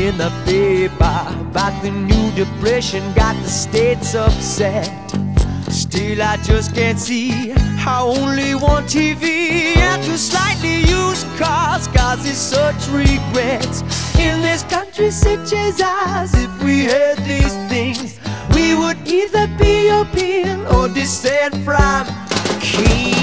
in the paper about the new depression got the states upset. Still I just can't see how only one TV and two slightly used cars causes such regrets. In this country such as ours, if we had these things, we would either be European or descend from kings.